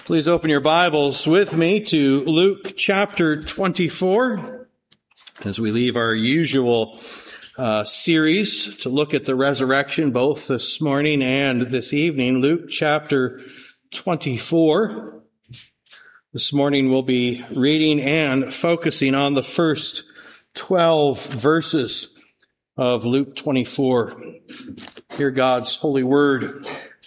Please open your Bibles with me to Luke chapter 24 as we leave our usual series to look at the resurrection both this morning and this evening. Luke chapter 24. This morning we'll be reading and focusing on the first 12 verses of Luke 24. Hear God's holy word.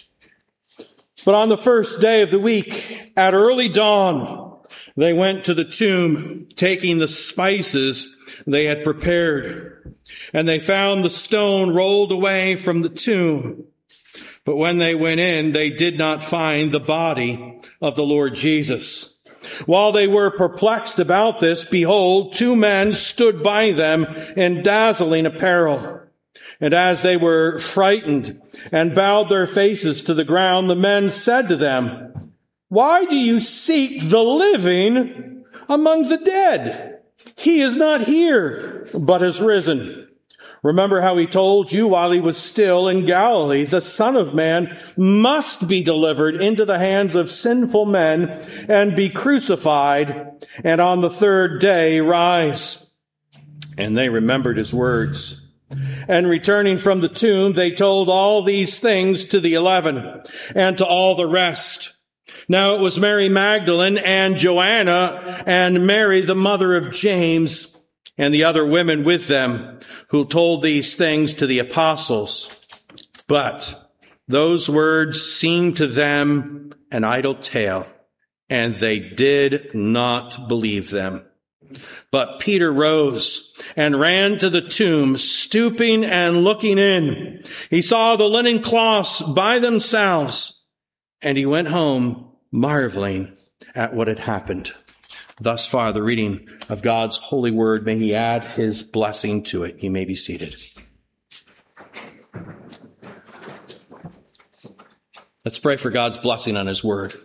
But on the first day of the week, at early dawn, they went to the tomb, taking the spices they had prepared. And they found the stone rolled away from the tomb. But when they went in, they did not find the body of the Lord Jesus. While they were perplexed about this, behold, two men stood by them in dazzling apparel. And as they were frightened and bowed their faces to the ground, the men said to them, "Why do you seek the living among the dead? He is not here, but has risen. Remember how he told you while he was still in Galilee, the Son of Man must be delivered into the hands of sinful men and be crucified, and on the third day rise." And they remembered his words. And returning from the tomb, they told all these things to the 11 and to all the rest. Now it was Mary Magdalene and Joanna and Mary, the mother of James, and the other women with them who told these things to the apostles. But those words seemed to them an idle tale, and they did not believe them. But Peter rose and ran to the tomb, stooping and looking in. He saw the linen cloths by themselves, and he went home marveling at what had happened. Thus far, the reading of God's holy word. May he add his blessing to it. You may be seated. Let's pray for God's blessing on his word.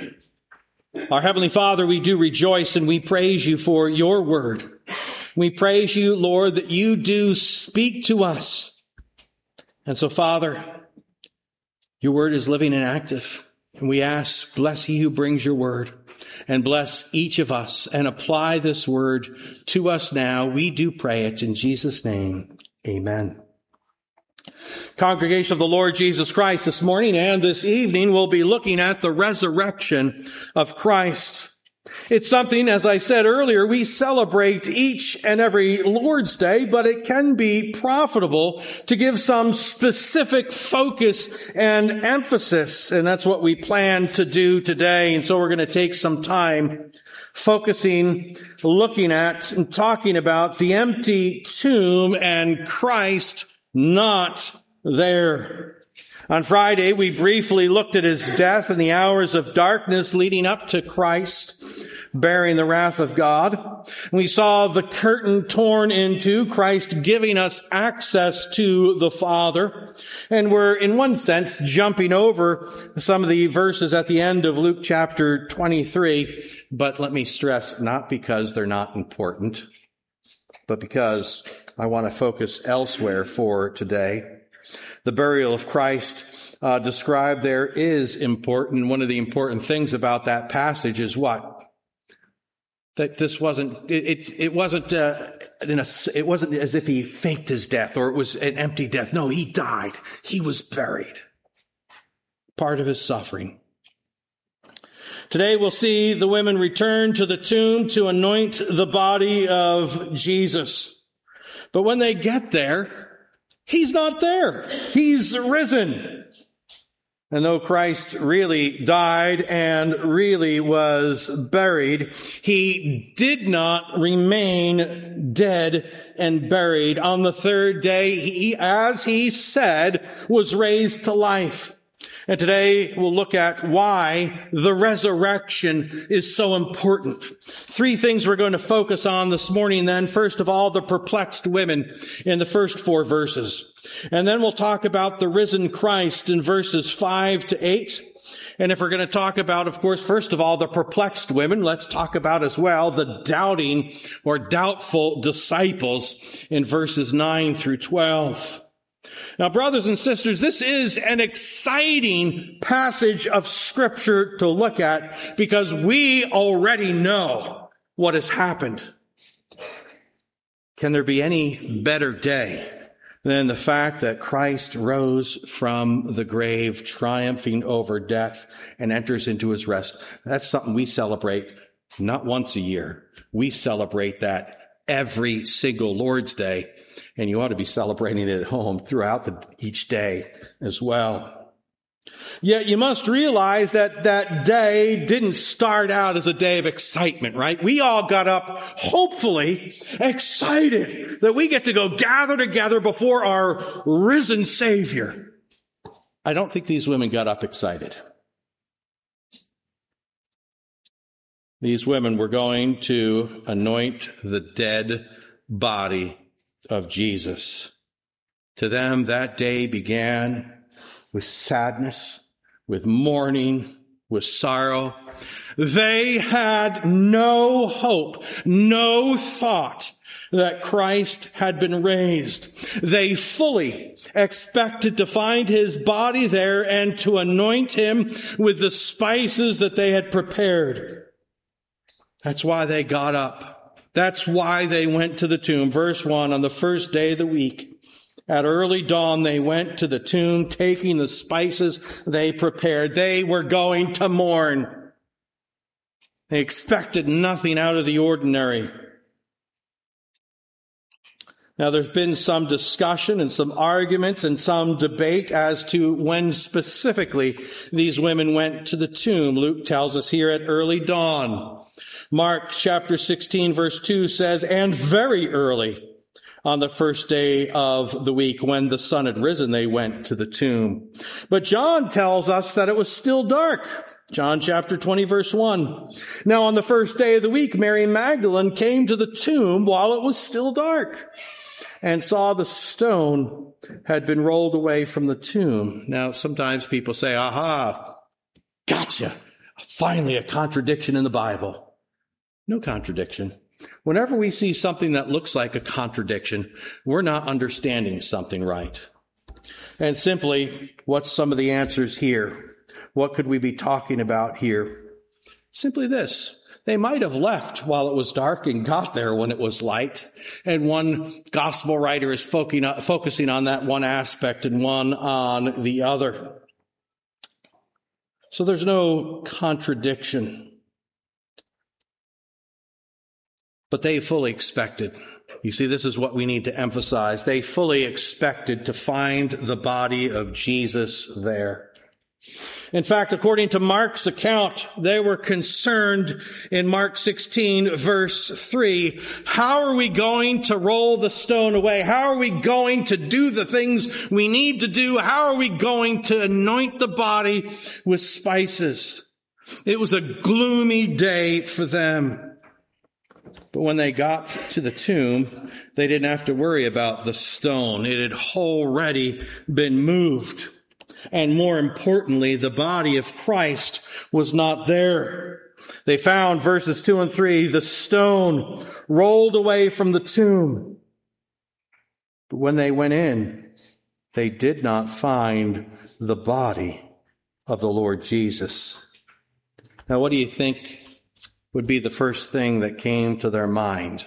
Our Heavenly Father, we do rejoice and we praise you for your word. We praise you, Lord, that you do speak to us. And so, Father, your word is living and active. And we ask, bless he who brings your word, and bless each of us and apply this word to us now. We do pray it in Jesus' name. Amen. Congregation of the Lord Jesus Christ, this morning and this evening we'll be looking at the resurrection of Christ. It's something, as I said earlier, we celebrate each and every Lord's Day, but it can be profitable to give some specific focus and emphasis, and that's what we plan to do today. And so we're going to take some time focusing, looking at, and talking about the empty tomb and Christ not there. On Friday, we briefly looked at his death and the hours of darkness leading up to Christ bearing the wrath of God. We saw the curtain torn in two, Christ giving us access to the Father. And we're, in one sense, jumping over some of the verses at the end of Luke chapter 23. But let me stress, not because they're not important, but because I want to focus elsewhere for today. The burial of Christ described there is important. One of the important things about that passage is what? That this wasn't, it wasn't as if he faked his death or it was an empty death. No, he died. He was buried. Part of his suffering. Today we'll see the women return to the tomb to anoint the body of Jesus. But when they get there, he's not there. He's risen. And though Christ really died and really was buried, he did not remain dead and buried. On the third day, he, as he said, was raised to life. And today we'll look at why the resurrection is so important. Three things we're going to focus on this morning then. First of all, the perplexed women in the first 4 verses. And then we'll talk about the risen Christ in verses 5 to 8. And if we're going to talk about, of course, first of all, the perplexed women, let's talk about as well the doubting or doubtful disciples in verses 9 through 12. Now, brothers and sisters, this is an exciting passage of Scripture to look at because we already know what has happened. Can there be any better day than the fact that Christ rose from the grave, triumphing over death, and enters into his rest? That's something we celebrate not once a year. We celebrate that every single Lord's Day, and you ought to be celebrating it at home throughout each day as well. Yet you must realize that that day didn't start out as a day of excitement, right? We all got up, hopefully, excited that we get to go gather together before our risen Savior. I don't think these women got up excited. These women were going to anoint the dead body of Jesus. To them, that day began with sadness, with mourning, with sorrow. They had no hope, no thought that Christ had been raised. They fully expected to find his body there and to anoint him with the spices that they had prepared. That's why they got up. That's why they went to the tomb. Verse 1, on the first day of the week, at early dawn, they went to the tomb, taking the spices they prepared. They were going to mourn. They expected nothing out of the ordinary. Now, there's been some discussion and some arguments and some debate as to when specifically these women went to the tomb. Luke tells us here at early dawn. Mark chapter 16 verse 2 says, and very early on the first day of the week when the sun had risen, they went to the tomb. But John tells us that it was still dark. John chapter 20 verse 1. Now on the first day of the week, Mary Magdalene came to the tomb while it was still dark and saw the stone had been rolled away from the tomb. Now sometimes people say, aha, gotcha. Finally a contradiction in the Bible. No contradiction. Whenever we see something that looks like a contradiction, we're not understanding something right. And simply, what's some of the answers here? What could we be talking about here? Simply this. They might have left while it was dark and got there when it was light. And one gospel writer is focusing on that one aspect and one on the other. So there's no contradiction. But they fully expected. You see, this is what we need to emphasize. They fully expected to find the body of Jesus there. In fact, according to Mark's account, they were concerned in Mark 16, verse 3, how are we going to roll the stone away? How are we going to do the things we need to do? How are we going to anoint the body with spices? It was a gloomy day for them. But when they got to the tomb, they didn't have to worry about the stone. It had already been moved. And more importantly, the body of Christ was not there. They found, verses 2 and 3, the stone rolled away from the tomb. But when they went in, they did not find the body of the Lord Jesus. Now, what do you think would be the first thing that came to their mind?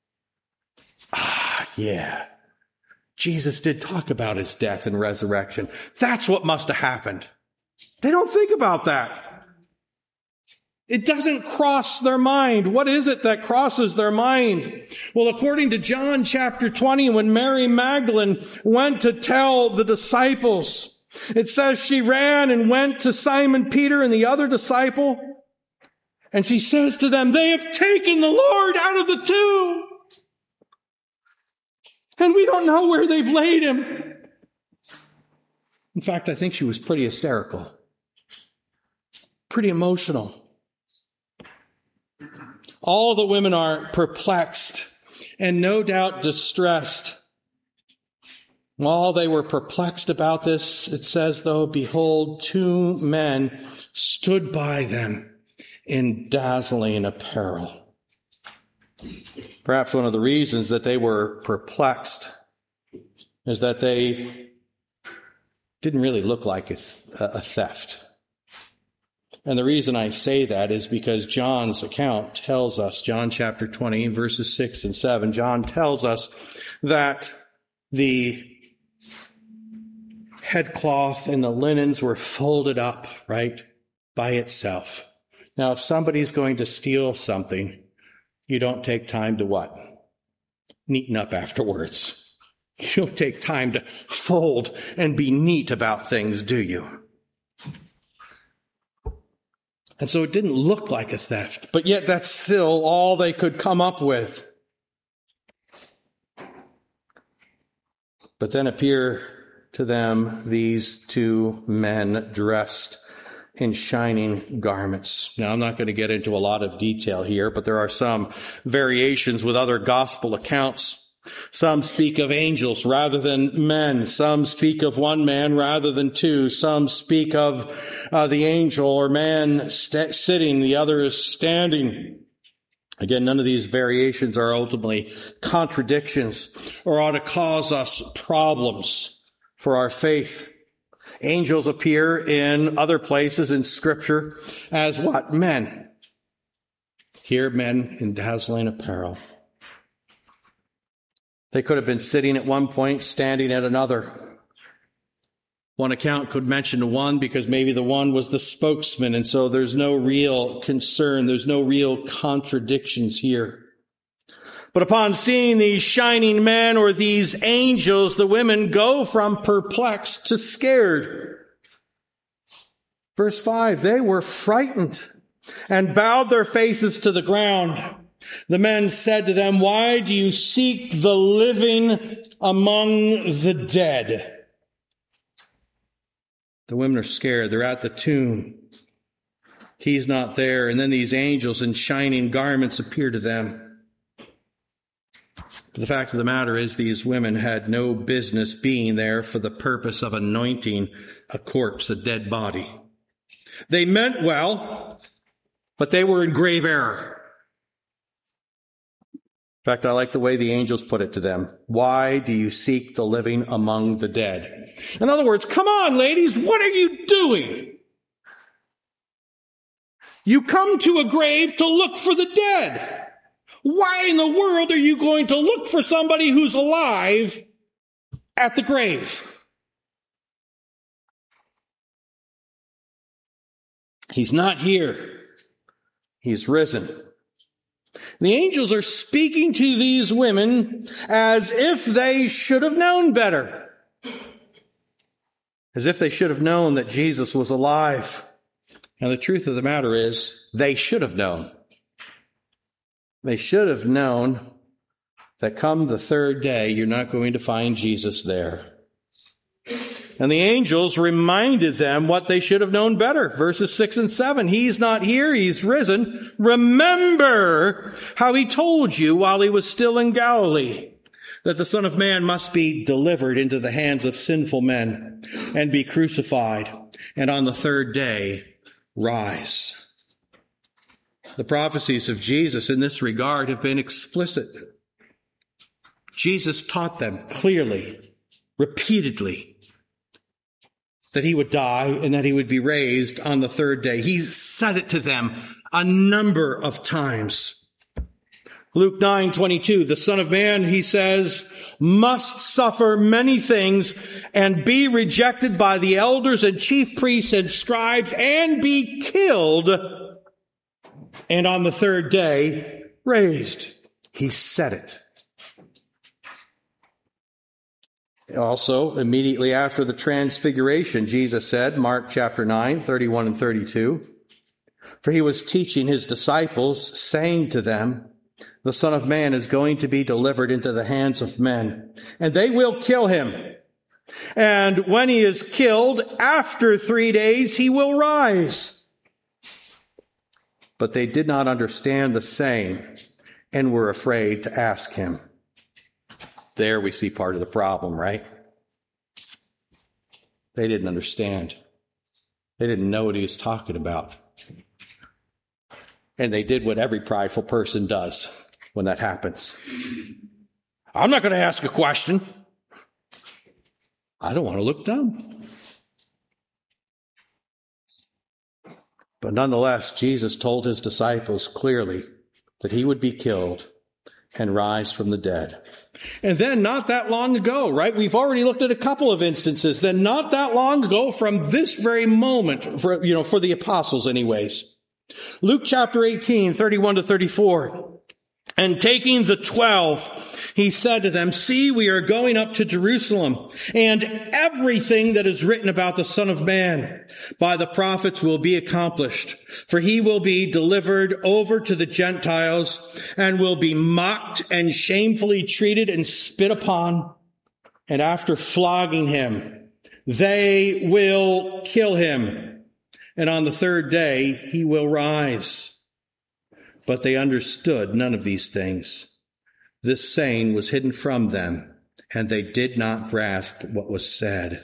Yeah. Jesus did talk about his death and resurrection. That's what must have happened. They don't think about that. It doesn't cross their mind. What is it that crosses their mind? Well, according to John chapter 20, when Mary Magdalene went to tell the disciples, it says she ran and went to Simon Peter and the other disciple, and she says to them, they have taken the Lord out of the tomb, and we don't know where they've laid him. In fact, I think she was pretty hysterical, pretty emotional. All the women are perplexed and no doubt distressed. While they were perplexed about this, it says, though, behold, two men stood by them in dazzling apparel. Perhaps one of the reasons that they were perplexed is that they didn't really look like a theft. And the reason I say that is because John's account tells us, John chapter 20, verses 6 and 7, John tells us that the headcloth and the linens were folded up, right, by itself. Now, if somebody's going to steal something, you don't take time to what? Neaten up afterwards. You don't take time to fold and be neat about things, do you? And so it didn't look like a theft, but yet that's still all they could come up with. But then appear to them these two men dressed in shining garments. Now, I'm not going to get into a lot of detail here, but there are some variations with other gospel accounts. Some speak of angels rather than men. Some speak of one man rather than two. Some speak of the angel or man sitting, the other is standing. Again, none of these variations are ultimately contradictions or ought to cause us problems for our faith. Angels appear in other places in Scripture as what? Men. Here, men in dazzling apparel. They could have been sitting at one point, standing at another. One account could mention one because maybe the one was the spokesman, and so there's no real concern, there's no real contradictions here. But upon seeing these shining men or these angels, the women go from perplexed to scared. Verse 5, they were frightened and bowed their faces to the ground. The men said to them, why do you seek the living among the dead? The women are scared. They're at the tomb. He's not there. And then these angels in shining garments appear to them. But the fact of the matter is these women had no business being there for the purpose of anointing a corpse, a dead body. They meant well, but they were in grave error. In fact, I like the way the angels put it to them. Why do you seek the living among the dead? In other words, come on, ladies, what are you doing? You come to a grave to look for the dead. Why in the world are you going to look for somebody who's alive at the grave? He's not here. He's risen. The angels are speaking to these women as if they should have known better. As if they should have known that Jesus was alive. And the truth of the matter is, they should have known. They should have known that come the third day, you're not going to find Jesus there. And the angels reminded them what they should have known better. Verses 6 and 7. He's not here. He's risen. Remember how he told you while he was still in Galilee that the Son of Man must be delivered into the hands of sinful men and be crucified, and on the third day rise. The prophecies of Jesus in this regard have been explicit. Jesus taught them clearly, repeatedly, that he would die and that he would be raised on the third day. He said it to them a number of times. Luke 9:22, the Son of Man, he says, must suffer many things and be rejected by the elders and chief priests and scribes and be killed, and on the third day raised. He said it. Also, immediately after the transfiguration, Jesus said, Mark chapter 9, 31 and 32, for he was teaching his disciples, saying to them, the Son of Man is going to be delivered into the hands of men, and they will kill him. And when he is killed, after 3 days, he will rise. But they did not understand the saying and were afraid to ask him. There we see part of the problem, right? They didn't understand. They didn't know what he was talking about. And they did what every prideful person does when that happens. I'm not going to ask a question. I don't want to look dumb. But nonetheless, Jesus told his disciples clearly that he would be killed and rise from the dead. And then not that long ago, right? We've already looked at a couple of instances. Then not that long ago from this very moment, for the apostles anyways. Luke chapter 18, 31 to 34. And taking the 12, he said to them, "See, we are going up to Jerusalem, and everything that is written about the Son of Man by the prophets will be accomplished. For he will be delivered over to the Gentiles and will be mocked and shamefully treated and spit upon. And after flogging him, they will kill him. And on the third day, he will rise." But they understood none of these things. This saying was hidden from them, and they did not grasp what was said.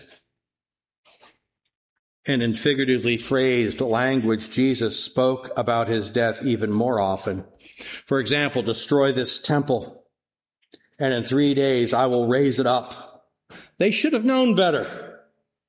And in figuratively phrased language, Jesus spoke about his death even more often. For example, "Destroy this temple, and in 3 days I will raise it up." They should have known better.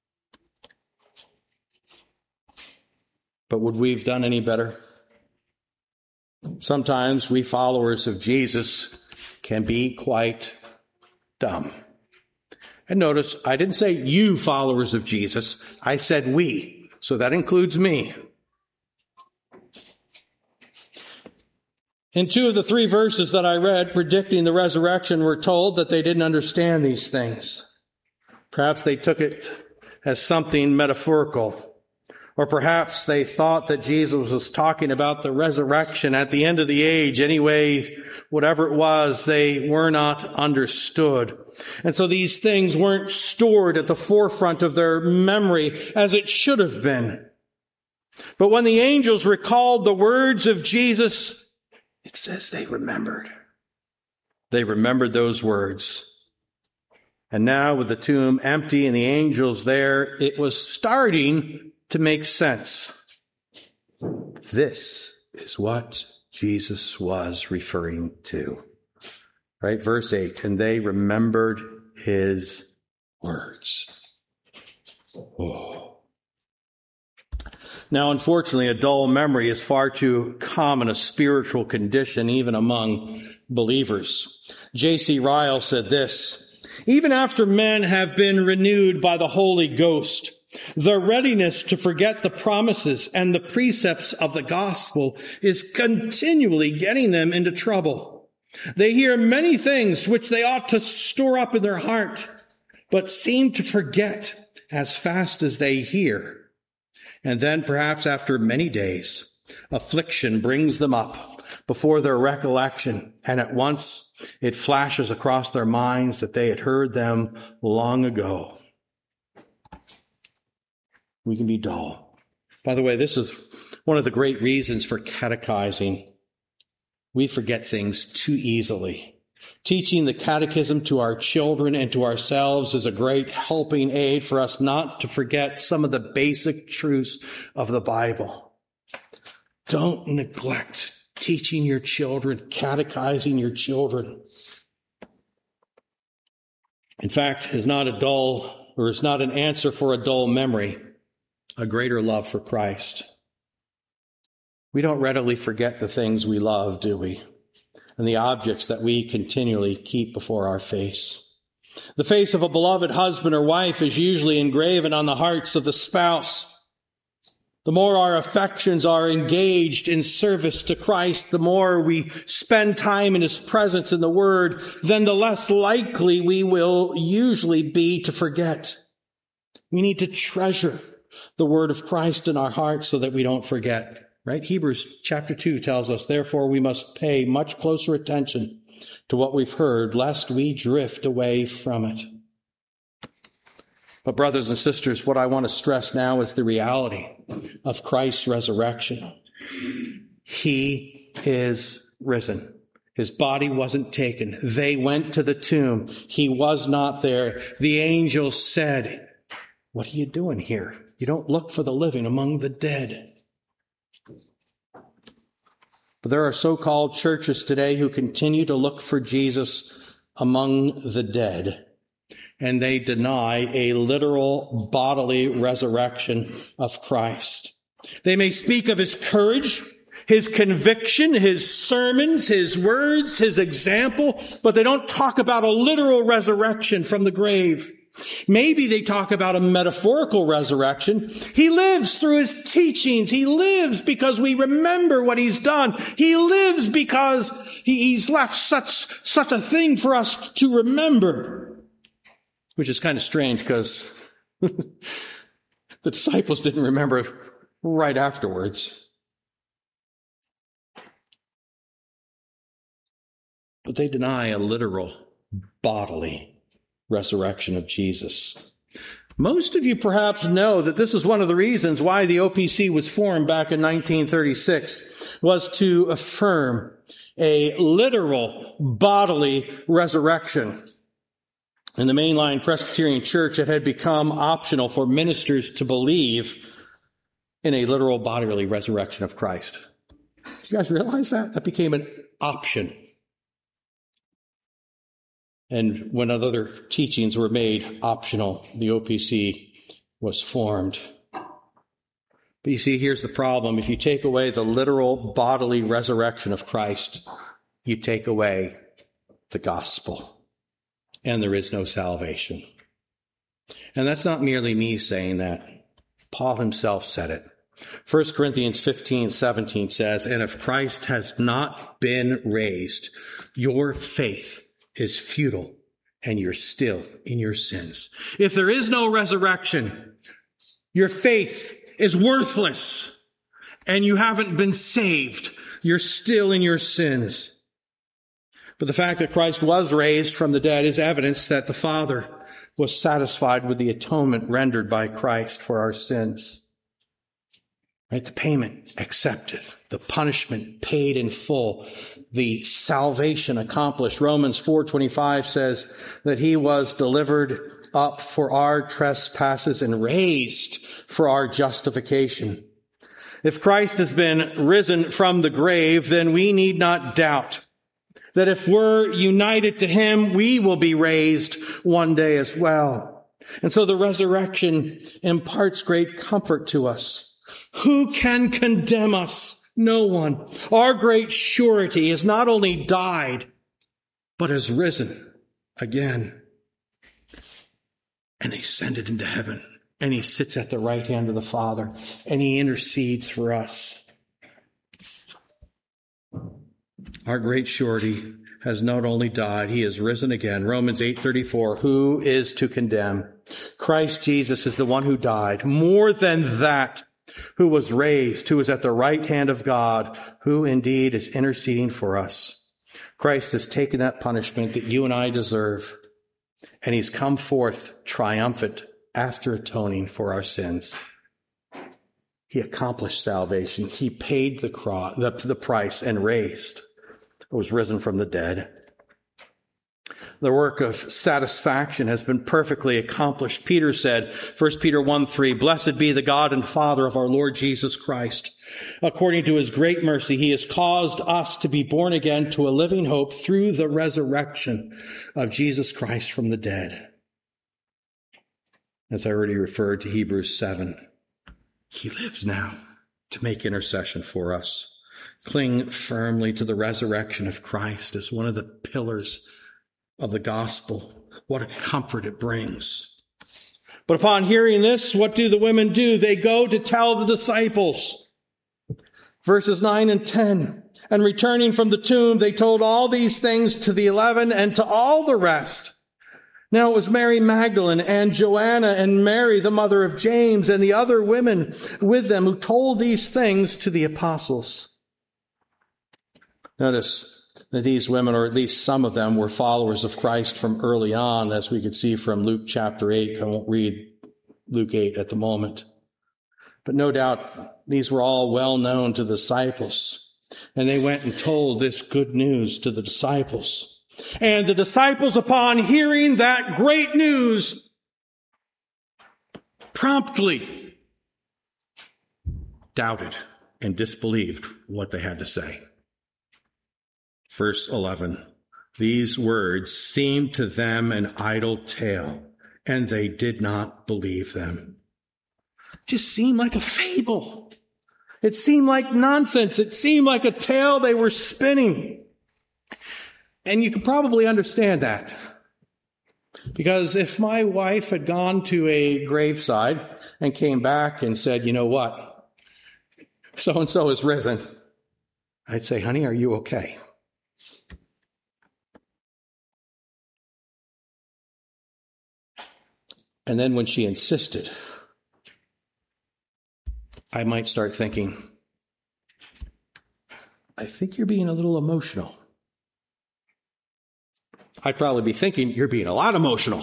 But would we have done any better? Sometimes we followers of Jesus can be quite dumb. And notice, I didn't say you followers of Jesus. I said we. So that includes me. In 2 of the 3 verses that I read predicting the resurrection, we're told that they didn't understand these things. Perhaps they took it as something metaphorical. Or perhaps they thought that Jesus was talking about the resurrection at the end of the age. Anyway, whatever it was, they were not understood. And so these things weren't stored at the forefront of their memory as it should have been. But when the angels recalled the words of Jesus, it says they remembered. They remembered those words. And now with the tomb empty and the angels there, it was starting to make sense. This is what Jesus was referring to. Right? Verse 8, and they remembered his words. Oh. Now, unfortunately, a dull memory is far too common a spiritual condition, even among believers. J.C. Ryle said this, "Even after men have been renewed by the Holy Ghost, the readiness to forget the promises and the precepts of the gospel is continually getting them into trouble. They hear many things which they ought to store up in their heart, but seem to forget as fast as they hear. And then perhaps after many days, affliction brings them up before their recollection, and at once it flashes across their minds that they had heard them long ago." We can be dull. By the way, this is one of the great reasons for catechizing. We forget things too easily. Teaching the catechism to our children and to ourselves is a great helping aid for us not to forget some of the basic truths of the Bible. Don't neglect teaching your children, catechizing your children. In fact, is not an answer for a dull memory, a greater love for Christ. We don't readily forget the things we love, do we? And the objects that we continually keep before our face. The face of a beloved husband or wife is usually engraven on the hearts of the spouse. The more our affections are engaged in service to Christ, the more we spend time in his presence in the Word, then the less likely we will usually be to forget. We need to treasure the Word of Christ in our hearts so that we don't forget. Right? Hebrews chapter 2 tells us, therefore we must pay much closer attention to what we've heard, lest we drift away from it. But brothers and sisters, what I want to stress now is the reality of Christ's resurrection. He is risen. His body wasn't taken. They went to the tomb. He was not there. The angel said, "What are you doing here? You don't look for the living among the dead." But there are so-called churches today who continue to look for Jesus among the dead, and they deny a literal bodily resurrection of Christ. They may speak of his courage, his conviction, his sermons, his words, his example, but they don't talk about a literal resurrection from the grave. Maybe they talk about a metaphorical resurrection. He lives through his teachings. He lives because we remember what he's done. He lives because he's left such a thing for us to remember. Which is kind of strange because the disciples didn't remember right afterwards. But they deny a literal, bodily resurrection of Jesus. Most of you perhaps know that this is one of the reasons why the OPC was formed back in 1936, was to affirm a literal bodily resurrection. In the mainline Presbyterian Church, it had become optional for ministers to believe in a literal bodily resurrection of Christ. Do you guys realize that? That became an option. And when other teachings were made optional, the OPC was formed. But you see, here's the problem. If you take away the literal bodily resurrection of Christ, you take away the gospel, and there is no salvation. And that's not merely me saying that. Paul himself said it. 1 Corinthians 15:17 says, "And if Christ has not been raised, your faith is futile, and you're still in your sins." If there is no resurrection, your faith is worthless, and you haven't been saved. You're still in your sins. But the fact that Christ was raised from the dead is evidence that the Father was satisfied with the atonement rendered by Christ for our sins. Right? The payment accepted, the punishment paid in full, the salvation accomplished. Romans 4:25 says that he was delivered up for our trespasses and raised for our justification. If Christ has been risen from the grave, then we need not doubt that if we're united to him, we will be raised one day as well. And so the resurrection imparts great comfort to us. Who can condemn us? No one. Our great surety has not only died, but has risen again and ascended into heaven. And he sits at the right hand of the Father, and he intercedes for us. Our great surety has not only died, he has risen again. Romans 8:34, who is to condemn? Christ Jesus is the one who died. More than that, who was raised, who is at the right hand of God, who indeed is interceding for us. Christ has taken that punishment that you and I deserve, and he's come forth triumphant after atoning for our sins. He accomplished salvation. He paid the price and was risen from the dead. The work of satisfaction has been perfectly accomplished. Peter said, 1 Peter 1:3, "Blessed be the God and Father of our Lord Jesus Christ. According to his great mercy, he has caused us to be born again to a living hope through the resurrection of Jesus Christ from the dead." As I already referred to Hebrews 7, he lives now to make intercession for us. Cling firmly to the resurrection of Christ as one of the pillars of the gospel. What a comfort it brings. But upon hearing this, what do the women do? They go to tell the disciples. Verses 9 and 10. "And returning from the tomb, they told all these things to the 11 and to all the rest. Now it was Mary Magdalene and Joanna and Mary, the mother of James, and the other women with them who told these things to the apostles." Notice that these women, or at least some of them, were followers of Christ from early on, as we could see from Luke chapter 8. I won't read Luke 8 at the moment. But no doubt these were all well known to the disciples. And they went and told this good news to the disciples. And the disciples, upon hearing that great news, promptly doubted and disbelieved what they had to say. Verse 11, "These words seemed to them an idle tale, and they did not believe them." Just seemed like a fable. It seemed like nonsense. It seemed like a tale they were spinning. And you can probably understand that. Because if my wife had gone to a graveside and came back and said, you know what, so-and-so is risen, I'd say, honey, are you okay? And then when she insisted, I might start thinking, I think you're being a little emotional. I'd probably be thinking, you're being a lot emotional.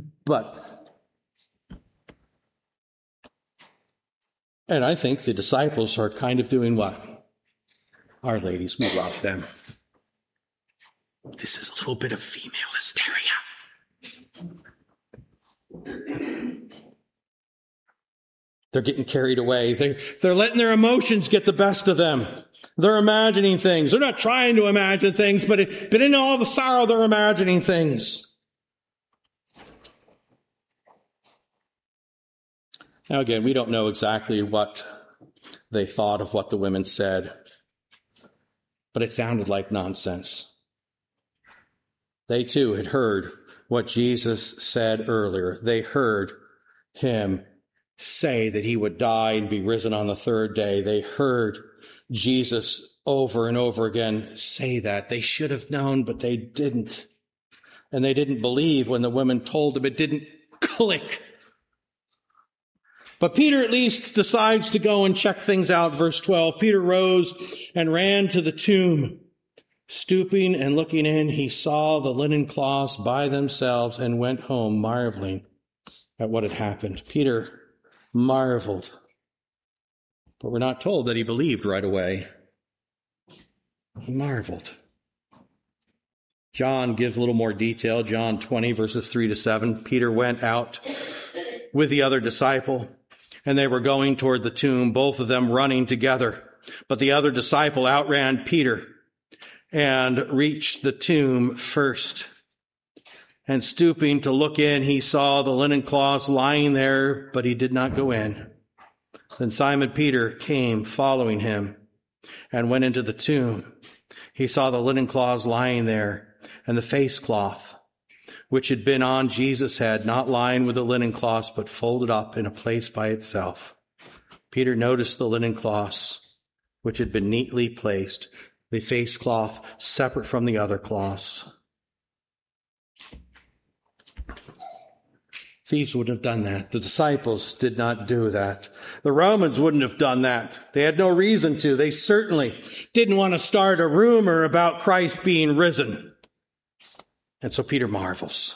And I think the disciples are kind of doing what? Our ladies, we love them. This is a little bit of female hysteria. They're getting carried away. They're letting their emotions get the best of them. They're imagining things. They're not trying to imagine things, but in all the sorrow, they're imagining things. Now again, we don't know exactly what they thought of what the women said, but it sounded like nonsense. They too had heard what Jesus said earlier. They heard him say that he would die and be risen on the third day. They heard Jesus over and over again say that. They should have known, but they didn't. And they didn't believe when the women told them. It didn't click. But Peter at least decides to go and check things out. Verse 12, Peter rose and ran to the tomb. Stooping and looking in, he saw the linen cloths by themselves and went home marveling at what had happened. Peter marveled. But we're not told that he believed right away. He marveled. John gives a little more detail. John 20, verses 3-7. Peter went out with the other disciple, and they were going toward the tomb, both of them running together. But the other disciple outran Peter and reached the tomb first. And stooping to look in, he saw the linen cloths lying there, but he did not go in. Then Simon Peter came following him and went into the tomb. He saw the linen cloths lying there and the face cloth, which had been on Jesus' head, not lying with the linen cloths, but folded up in a place by itself. Peter noticed the linen cloths, which had been neatly placed, the face cloth separate from the other cloths. Thieves wouldn't have done that. The disciples did not do that. The Romans wouldn't have done that. They had no reason to. They certainly didn't want to start a rumor about Christ being risen. And so Peter marvels.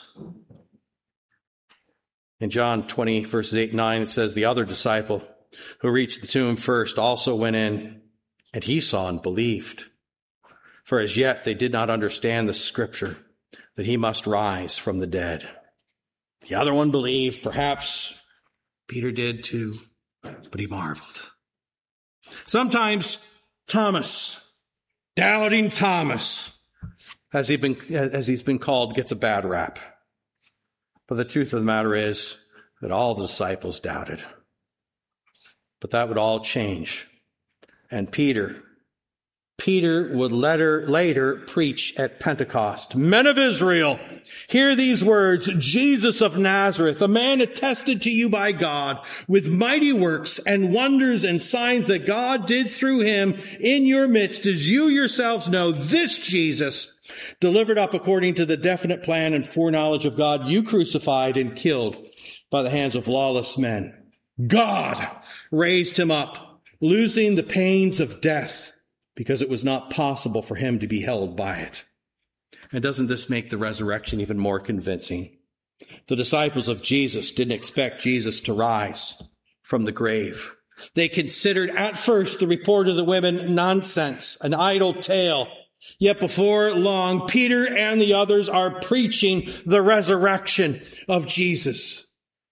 In John 20, verses 8-9, it says, the other disciple who reached the tomb first also went in, and he saw and believed. For as yet they did not understand the scripture that he must rise from the dead. The other one believed, perhaps Peter did too, but he marveled. Sometimes Thomas, doubting Thomas, as he's been called, gets a bad rap. But the truth of the matter is that all the disciples doubted. But that would all change. And Peter would later preach at Pentecost. Men of Israel, hear these words. Jesus of Nazareth, a man attested to you by God with mighty works and wonders and signs that God did through him in your midst, as you yourselves know, this Jesus, delivered up according to the definite plan and foreknowledge of God, you crucified and killed by the hands of lawless men. God raised him up, losing the pains of death, because it was not possible for him to be held by it. And doesn't this make the resurrection even more convincing? The disciples of Jesus didn't expect Jesus to rise from the grave. They considered at first the report of the women nonsense, an idle tale. Yet before long, Peter and the others are preaching the resurrection of Jesus.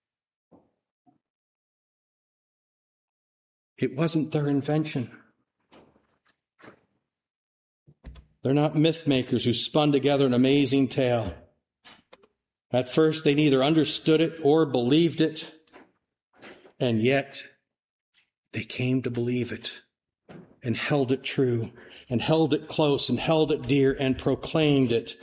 It wasn't their invention. They're not myth makers who spun together an amazing tale. At first, they neither understood it or believed it, and yet they came to believe it. and held it true and held it close and held it dear and proclaimed it.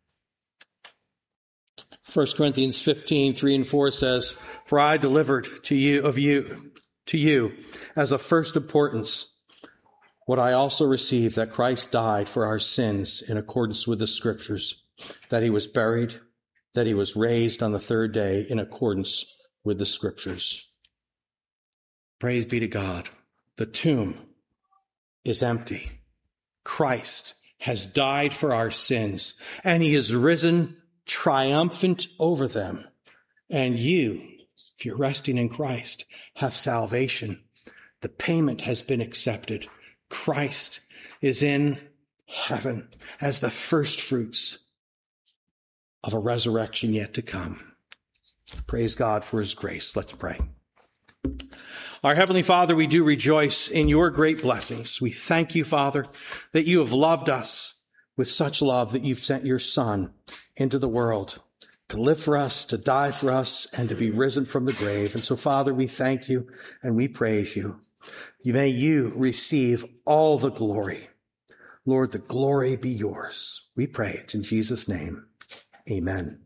1 Corinthians 15, 3 and 4 says, "For I delivered to you as of first importance what I also received, that Christ died for our sins in accordance with the Scriptures, that he was buried, that he was raised on the third day in accordance with the Scriptures." Praise be to God. The tomb is empty. Christ has died for our sins, and he is risen triumphant over them. And you, if you're resting in Christ, have salvation. The payment has been accepted. Christ is in heaven as the first fruits of a resurrection yet to come. Praise God for his grace. Let's pray. Our Heavenly Father, we do rejoice in your great blessings. We thank you, Father, that you have loved us with such love that you've sent your Son into the world to live for us, to die for us, and to be risen from the grave. And so, Father, we thank you and we praise you. May you receive all the glory. Lord, the glory be yours. We pray it in Jesus' name. Amen.